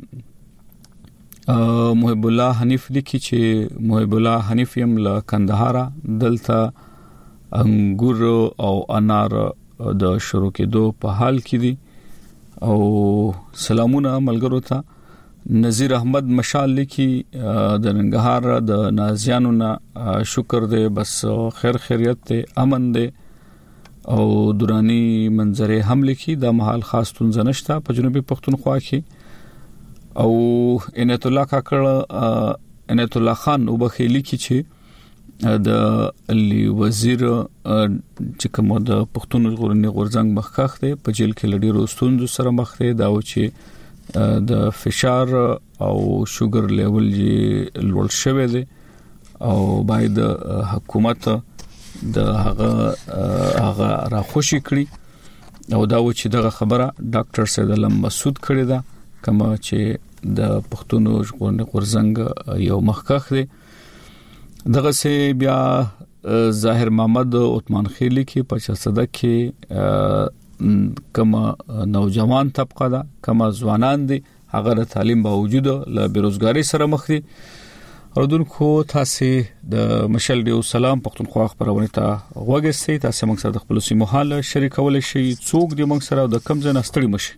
Speaker 1: محب الله حنیف لیکي چې محب الله حنیف یم له کندهار دلته انګور او انار د شروع کېدو په حال کې دي او سلامونه ملګرو ته. نذیر احمد مشال لیکي د ننګرهار د نازیانو نه شکر دې بس خیر خیریت ته امن دې او دورانی منظره هم لیکي د محل خاص تونځنشتا په جنوبي پښتونخوا کې او انیت الله کاکړ انیت الله خان وبخیلی کی چې د علي وزیر چې کوم د پښتون ژغورنې غورځنګ مخکخ دی په جیل کې لډي روستوند سره مخ دی دا و چې د فشار او شوګر لیول یې لوړ شوی دی او باید حکومت د هغه هغه راخوشي کړی او دا و چې دغه خبره ډاکټر سید علم مسعود کړی دا کما چې د پښتون ژغورنې غورځنګ یو مخکخ دی. دغه سه بیا ظاهر محمد عثمان خیلی کې په صدا کې کما نوجوان طبقه ده کما ځوانان دي هغه د تعلیم باوجود له بیروزګاری سره مخ دي. اردوونکو تاسو د مشل دیو سلام پښتونخوا خبرونه ته وګورئ. تاسو موږ سره د خپل سیمو حال شریکول شي څوک دی موږ سره د کم ځای نستړي مشي.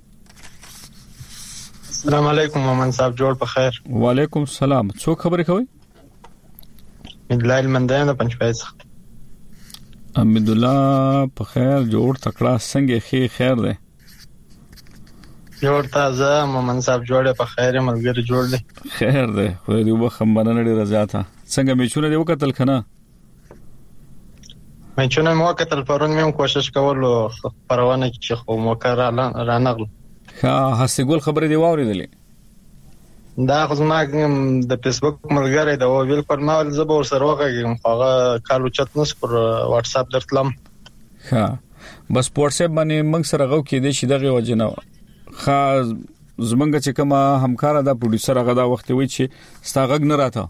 Speaker 11: السلام علیکم مومن صاحب جوړ په خیر.
Speaker 1: وعلیکم السلام. څوک خبرې کوي؟
Speaker 11: مدلایل مندان د پنځپای څخه.
Speaker 1: امید الله په خیر جوړ تکړه څنګه خیر خیر ده.
Speaker 11: جوړ تازه مومن صاحب جوړه په خیر ملګری جوړ دی.
Speaker 1: خیر ده خو دې وبخمنه لري رضاته. څنګه میچونه دی وکتل کنه؟
Speaker 11: میچونه مو وکتل پرون مې کوشش کول پروانه کې خو مو کار را نغل.
Speaker 1: ها هسته ګل خبرې دی واوریدلې.
Speaker 11: دا خو ما د فیسبوک ملګری دا ویل پر ما ول زبر سره وغږم هغه کالو چت نس پر واتس اپ درتلم.
Speaker 1: ها بس واتس اپ باندې موږ سره غو کې دې شي دغه وجنه خا زمونږ چې کومه همکار دا پروډوسر هغه دا وخت وی چې ستاغګ نه راته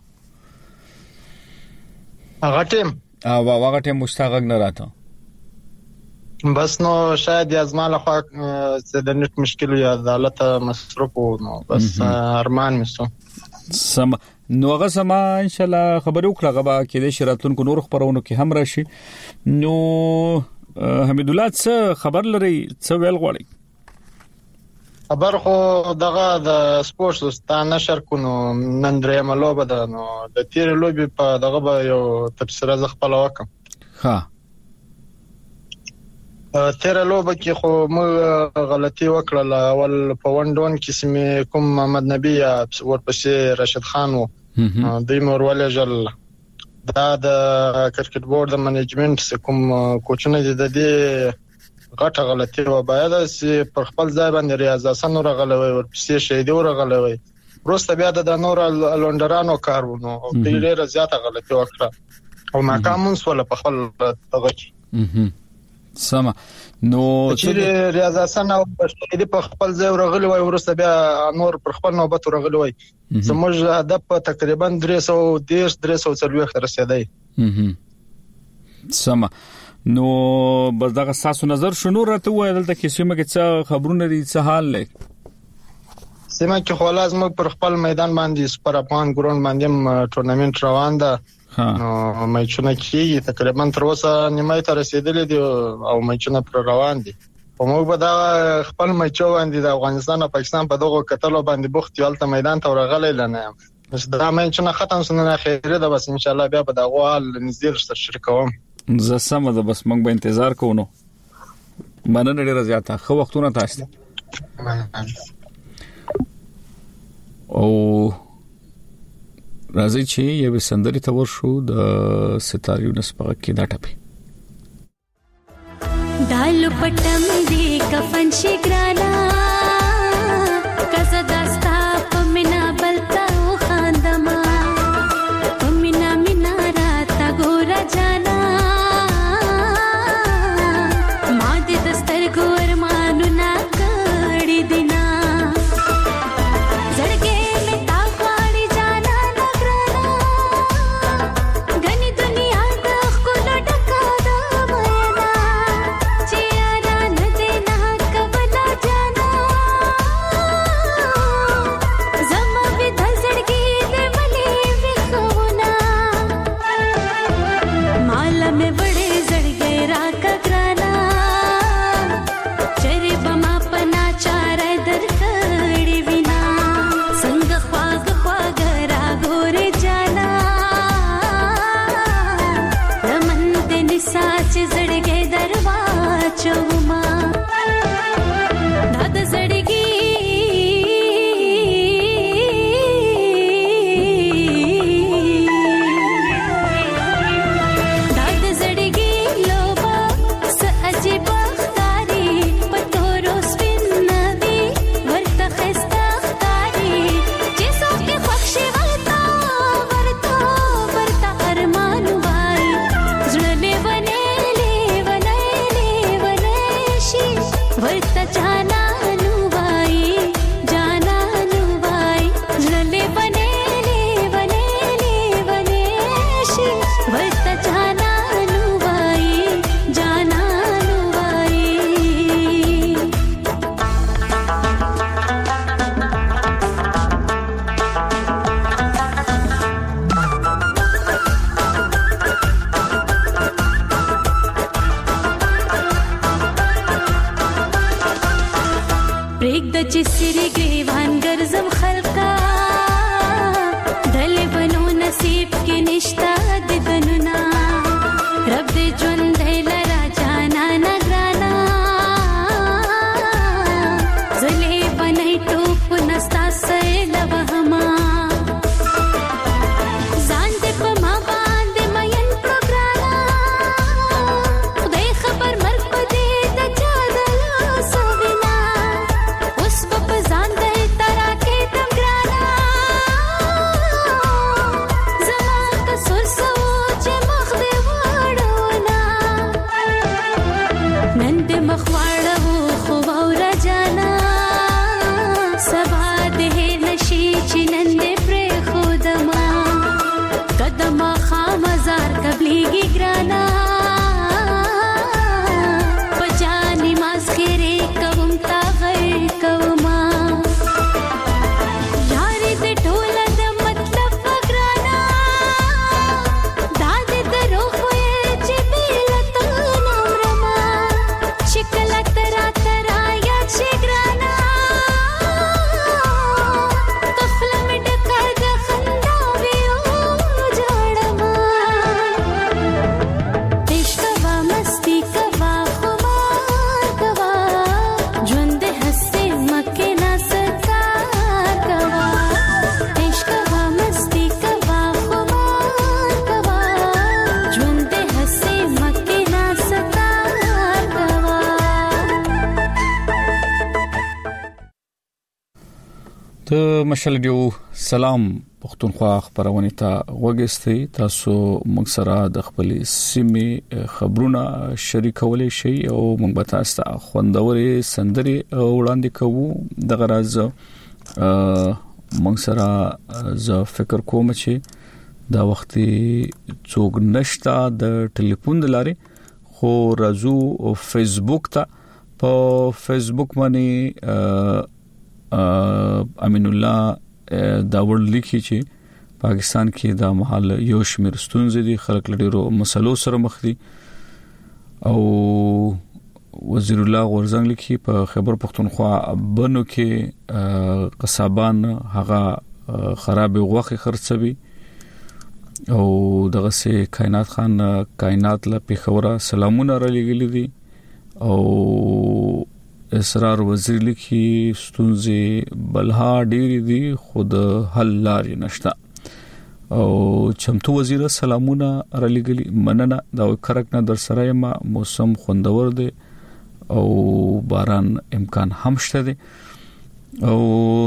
Speaker 11: هغه ټیم
Speaker 1: او هغه ټیم مستاغګ نه راته
Speaker 11: بس نو شاید ازماله خو د نت مشکل یا عدالت مصرف نو بس ارمان مسو
Speaker 1: سم نو هغه سما ان شاء الله خبرو کړه غبا کې د شراتونکو نور خبرونو کې هم راشي. نو حمید الله څه خبر لري څه ویل غواړي؟
Speaker 11: خبر خو دغه د سپورتس ستانه نشر کو نو نن درې ملوبه ده نو د تیر لوبي په دغه به یو تفسیر ز خپل وکم.
Speaker 1: ها
Speaker 11: تیر لوبه کې خو موږ غلطي وکړه اول په وندون کې سمې کوم محمد نبی ورپسې راشد خان وو دوی مورواله جل دا د کرکټ بورډ د منیجمنت کوم کوچنه د دې غټه غلطي و باید چې پر خپل ځای باندې ریاض حسن ورغلوي ورپسې شهیدو ورغلوي وروسته بیا د نور لونډرانو کارونه او ډیره زیاته غلطي وکړه او ناکام وسول په خپل دغه کې
Speaker 1: سم نو
Speaker 11: چې ریاض حسن او شهیدی په خپل ځای ورغلی وای ورسته بیا نور پر خپل نوبت ورغلی وای زموږ هدف تقریبا درې سوه دېرش درې سوه څلوېښت رسیدای.
Speaker 1: سم نو بس دغه تاسو نظر شنو راته وای دلته کې سیمه کې څه خبرونه دي څه حال لې
Speaker 11: سیمه کې خو لازم پر خپل میدان باندې سپر افغان ګراوند باندې ټورنمنت روان ده نو میچونه کې تقریبا تر اوسه نیمه ته رسیدلې دي او میچونه پر روان دي. په موږ به دا خپل میچو باندې د افغانستان او پاکستان په دغه کتلو باندې بوخت یالته میدان ته ورغلی لنه بس دا میچونه ختم سونه خیره ده بس ان شاء الله بیا به دا غوال نږدې سره شریکوم.
Speaker 1: زه سم ده بس موږ به انتظار کوو. نو مننه ډیره زیاته خو وختونه تاسو او راځي چې یو سندري تور شو د ستاریو نسبه کې دا ټپي
Speaker 12: دال پټم دی کفن شګرانا کزه داستا په د چسری گریوان ګرځم خلقا دل بنو نصیب کې نشتا د دننا رب دې ژوند لرا جانا نگرانا زلې بنای ټوپ نستا سیل وهما ځان دې په ما باندې مېن پروګرانا خدای خبر مرګ پدې د چا د لاس وینا اوس په ځان دې ترا کې تم ګرانا زما کسر سوچ مخ دې وړونا نن دې مخ وړو خو اور جانا سبا دې نشي چې نن دې پر خودما قدم خامزار قبليږي ګرانا پجاني ماس خيره کوم تا غي کوما یاري دې ټول د مطلب ګرانا داد درو خوې چې بیلته نورما شکل ترا ترا یا چې ګرانا قفل مې ډکه د خندا ویو جوړما عشق وا مستی کوا خمار کوا ژوند هسته مکه نا ستار کوا عشق وا مستی کوا خمار کوا ژوند هسته مکه نا ستار کوا
Speaker 1: ته مشال دیو سلام پښتونخوا خبرونه ته وګستئ تاسو موږ سره د خپل سیمې خبرونه شریکولای شئ او موږ به تاسو ته خوندوري سندري وړاندې کوو د غرض موږ سره ز فکر کوم چې دا وخت څوک نشتا د ټلیفون دلاري خو راځو فیسبوک ته په فیسبوک باندې امین الله دا ورل لیکي چې پاکستان کې د محل یو شمیر ستونزې دي خلک لډیرو مسلو سره مخ دي او وزیر الله غورزنګ لیکي په خبر پښتونخوا بنو کې قصابان هغه خراب غوخي خرڅوي او دغه سه کائنات خان کائنات له پیښوره سلامونه را لګلې دي او اسرار وزیر لیکي ستونزې بلها ډېری دي خود حل لاري نشته او چمتو وزیر سلامونه را لګلې مننه دا کرک نه در سره ما موسم خوندور دي او باران امکان هم شته دي او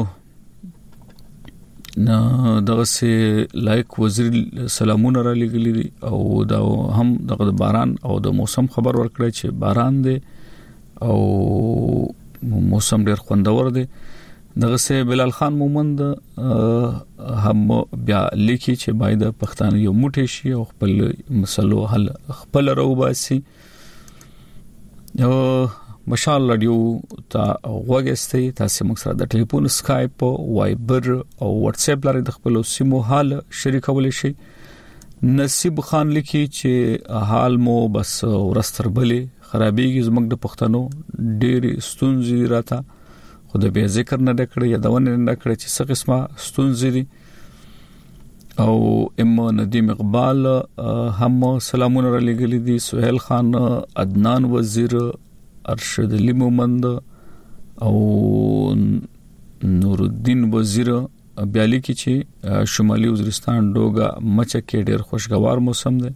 Speaker 1: نه دغه سه لایک وزیر سلامونه را لګلې دي او دا هم دغه باران او د موسم خبر ورکړی چې باران دي او موسم ډیر خوندور دی دغه سه بلال خان مومند هم بیا لیکي چې باید پښتانه یو موټی شي او خپل مسلو حل خپل روباسي او مشال رادیو ته وګستئ تاسو موږ سره د ټلیفون اسکایپ وایبر او واتس اپ لري د خپل سیمو حال شریکول شي نصیب خان لیکي چې حال مو بس ورستربلې خرابېږي زموږ د پښتنو ډېر ستونزې راته خدای به ذکر نه کړی یا دونه نه کړی چې څه قسمه ستونزې دي او ام ندیم اقبال هم سلامونه را لګلې دي سہیل خان عدنان وزیر ارشد علی مومند او نور الدین وزیر بیالی کی چې شمالي وزیرستان ډوګه مچه کې ډېر خوشگوار موسم دی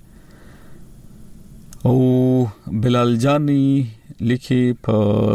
Speaker 1: او بلال جانی لیکي په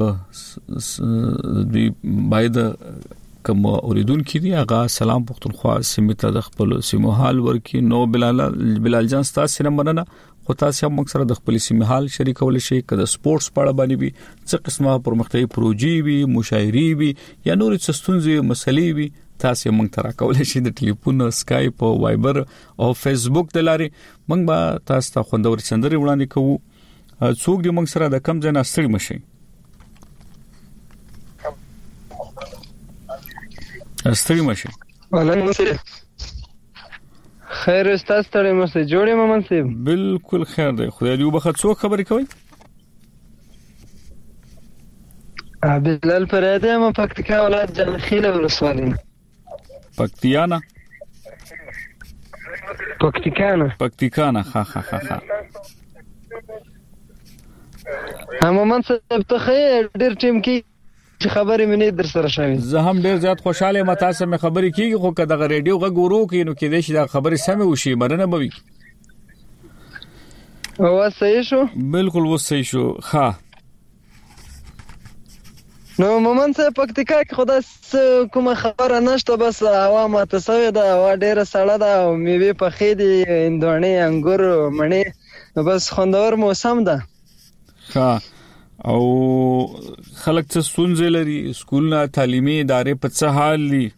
Speaker 1: دوی باید کوم اوریدون کې دی هغه سلام پښتونخوا سیمه د خپل سیمه حال ورکی نو بلال بلال جان تاسو نه مننه خو تاسو هم مکسره د خپل سیمه حال شریکول شي کده سپورتس پړه باندې وي څه قسمه پرمختګي پروژې وي مشاعري وي یا نور څه ستونزې مسلې وي تاسو موږ ترا کولای شئ د ټلیفون اسکایپ او وایبر او فیسبوک د لاري موږ به تاسو ته خوندور سندري وړاندې کوو څوک دې موږ سره د کم ځای نه ستړي مشي ستړي مشي
Speaker 13: خیر استاد ستړي مشه جوړې ممن صاحب
Speaker 1: بالکل خیر دی خدای دې وبخښه څو خبرې کوي
Speaker 13: بلال فريدي ما پکتیکا ولایت جانخیل ولسوالۍ.
Speaker 1: پکتیانا
Speaker 13: پکتیکانا
Speaker 1: پکتیکانا ها ها ها ها
Speaker 13: مومن صاحب ته خیر ډیر ټیم کې چې خبرې مې نه در سره شوي.
Speaker 1: زه هم ډیر زیات خوشاله یم تاسو مې خبرې کیږي خو کله د ریډیو غږ ورو کینو کې د شي د خبرې سمې وشي مرنه بوي.
Speaker 13: او صحیح شو
Speaker 1: بالکل و صحیح شو. ها
Speaker 13: نو مومن صاحب پکتیکا کې خدا کومه خبره نشته بس هوا ماته سوې ده هوا ډیره سړه ده او میوې پخې دي هندواڼې انګور مڼې بس خوندور موسم ده.
Speaker 1: ها او خلک څه ستونزې لري سکولونه تعلیمي ادارې په څه حال دي؟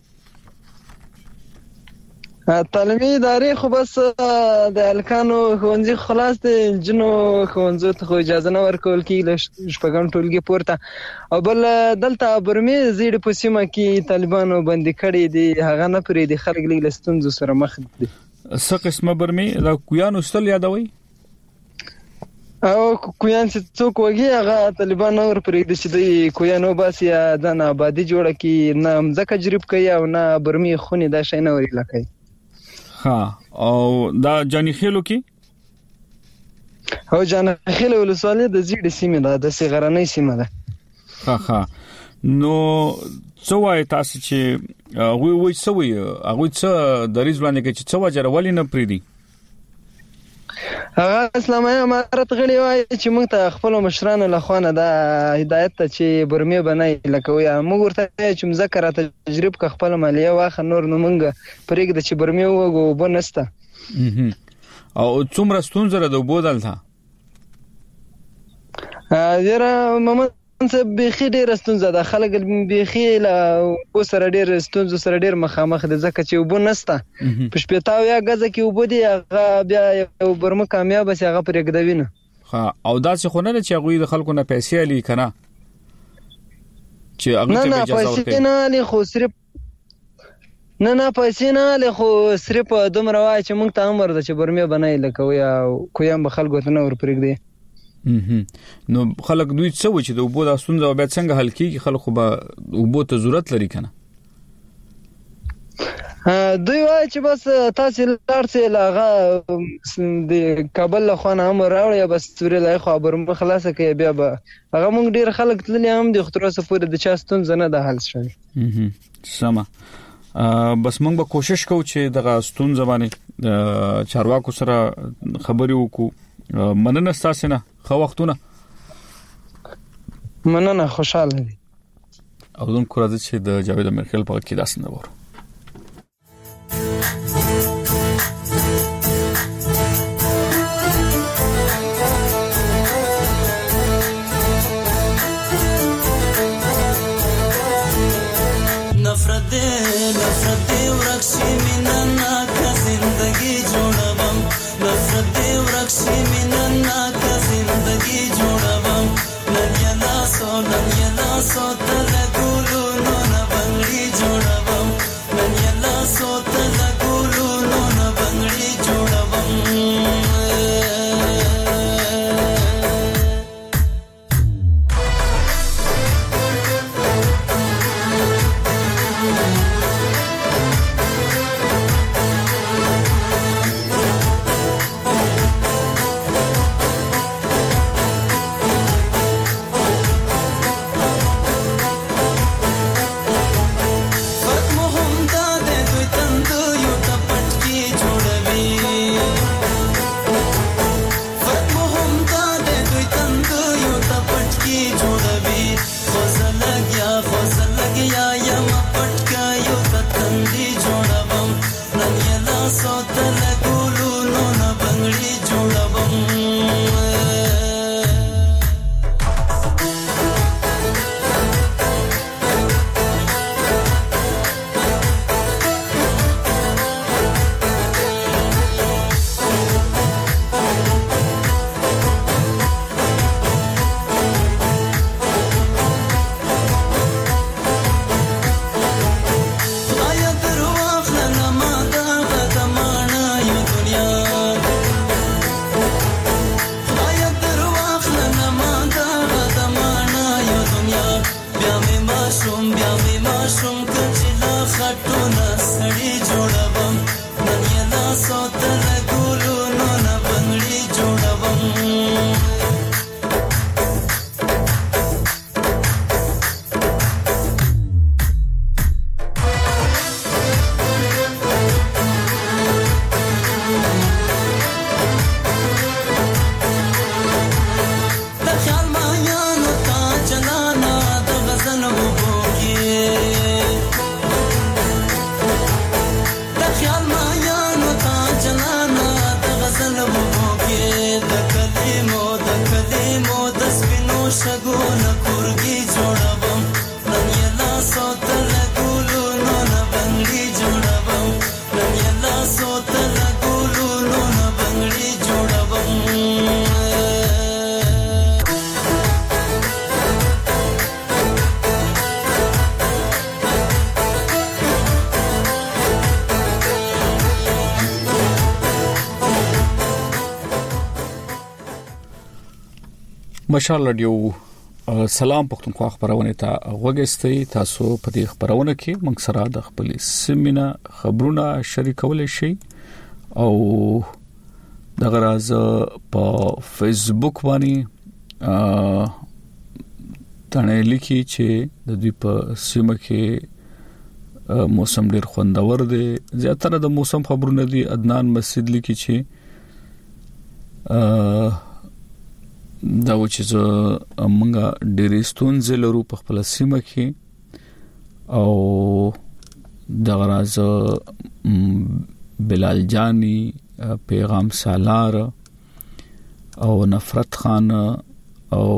Speaker 13: تعلیمي ادارې خو بس د الکانو ښوونځي خلاص دي جنو ښوونځو ته خو اجازه نه ورکول کېږي شپږم ټولګي پورته او بل دلته برمې زیړې په سیمه کې طالبانو بندي کړي دي هغه نه پرېږدي خلک لږ له ستونزو سره مخ دي.
Speaker 1: څه قسمه برمې د کویانو ستل یادوي
Speaker 13: او کویان چې څوک وږي هغه طالبان نه ور پرېږدي چې دوی کویانو باسي یا ځان آبادي جوړه کړي نه مځکه جریب کوي او نه برمې خونې دا شی نه ورېله کوي.
Speaker 1: ها او دا جانی خېلو کې
Speaker 13: او جانی خېلو ولسوالۍ د زیړې سیمه ده د سیغرانۍ سیمه ده.
Speaker 1: ها ها نو څو وای تاسو چې وی وی څو وی هغه څه د ریزوانه کې چې څو وجره ولې نه پریدي
Speaker 13: هغه اسلامي امارت غړي وای چې موږ ته خپل مشرانو له خوانه د هدایت ته چې برمې بنای لکه وي موږ ورته چې مذکر تجربه ک خپل مالیه واخ نور نو موږ پرېګ د چې برمې وګو بنسته
Speaker 1: او څومره ستونزه ده بودل تا
Speaker 13: یاره محمد صاحب بيخي ډېر ستونزه ده خلک بيخي له وسره ډېر ستونزو سره ډېر مخامخ دي ځکه چې وبو نسته په شپېتاو یا غزه کې وبو دي هغه بیا یو برمه کامیاب سي هغه پرېګدوي نه.
Speaker 1: ها او دا څه خو نه چې هغه د خلکو نه پیسې علي کنه چې هغه ته اجازه ورکړي
Speaker 13: نه نه خو صرف نه نه پیسې نه له خو صرف دومره وای چې موږ ته امر ده چې برمه بنای لکه یا کویم به خلکو ته نه ور پرېګدي.
Speaker 1: نو خلک دوی څه و چې د وبو د ستونزه او بیا څنګه حل کیږي خلکو به وبو ته ضرورت لري کنه
Speaker 13: دوی وای چې بس تاسو لارڅه لاغه د کابل له خانه امر راوړی بس سوري لای خبر مخ خلاصه کوي بیا به هغه موږ ډیر خلک تللی هم د خطرسه پورې د چا ستونزه نه ده حل شوی.
Speaker 1: سما بس موږ به کوشش کوو چې دغه ستونزه باندې چارواکو سره خبرې وکړو. مننه تاسو نه خو وختونه
Speaker 13: مننه خوشاله دي
Speaker 1: او دون کوراځي چې د جاوید امرخیل په کې داس نه وره
Speaker 14: नफरत दे नफरत दे ورخصي مننا का जिंदगी जोड़बम नफरत दे ورخصي مننا का जिंदगी जोड़बम ननिया सो ननिया सो तल गुलू नो न बंगड़ी जोड़बम ननिया सो तल गुलू नो न बंगड़ी जोड़बम
Speaker 1: مشال رادیو سلام پښتونخوا خبرونه ته وګورئ. تاسو په دې خبرونه کې موږ سره د خپل سیمینه خبرونه شریکول شي او د غراز په فیسبوک باندې تنه لیکي چې د دې په سیمه کې موسم ډیر خوندور دی. زیاتره د موسم خبرونه دي. عدنان مسجد لیکي چې دا و چې موږ ډېرې ستونزې لرو په خپل سیمه کې او د غراز بلال جانی پیغام سالار او نفرت خان او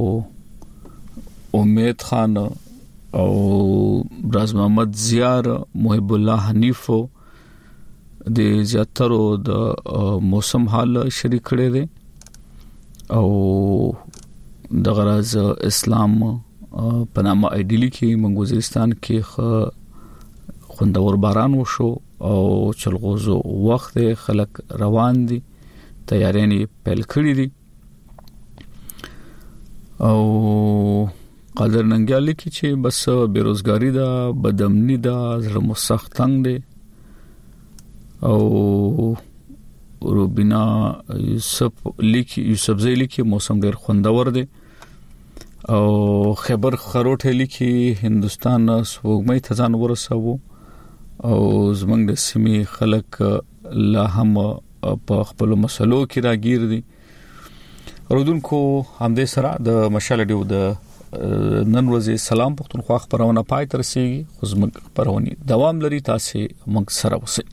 Speaker 1: امید خان او راز محمد زیار محب الله حنیفو د زیاترو د موسم حال شریک کړي دي او د غراز اسلام په نامه ایډیلی کې منګ وزیرستان کې خوندور باران وشو او چلغوزو وخت خلک روان دي، تیارې پیل کړې دي او قادر ننګیال کې چې بس بیروزګاری دا بدامنی دا زړه مسخ تنگ دي او روبینا یوسف لیکي یوسف زئی لیکي موسم ډیر خوندور دی او خبر خروټه لیکي هندستان سوګمې تزان ورسو او زمنګ د سیمې خلک لا هم په خپل مسلو کې راګیر دي. رودونکو همدې سره د مشال ډیو د نن ورځې سلام پښتونخوا خبرونه پای تر سي خو زموږ خبرونه دوام لري. تاسو موږ سره اوسئ.